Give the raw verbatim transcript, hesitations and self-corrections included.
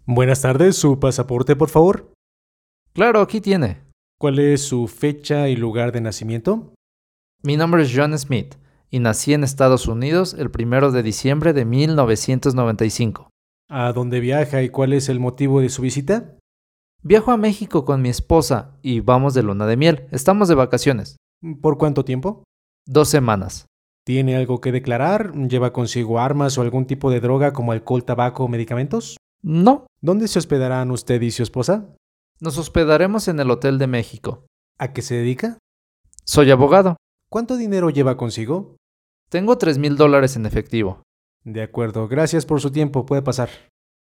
Buenas tardes, su pasaporte, por favor. Claro, aquí tiene. ¿Cuál es su fecha y lugar de nacimiento? Mi nombre es John Smith y nací en Estados Unidos el primero de diciembre de mil novecientos noventa y cinco. ¿A dónde viaja y cuál es el motivo de su visita? Viajo a México con mi esposa y vamos de luna de miel. Estamos de vacaciones. ¿Por cuánto tiempo? Dos semanas. ¿Tiene algo que declarar? ¿Lleva consigo armas o algún tipo de droga como alcohol, tabaco o medicamentos? No, ¿Dónde se hospedarán usted y su esposa? nos hospedaremos en el Hotel de México. ¿A qué se dedica? Soy abogado. ¿Cuánto dinero lleva consigo? Tengo tres mil dólares en efectivo. De acuerdo, gracias por su tiempo, puede pasar.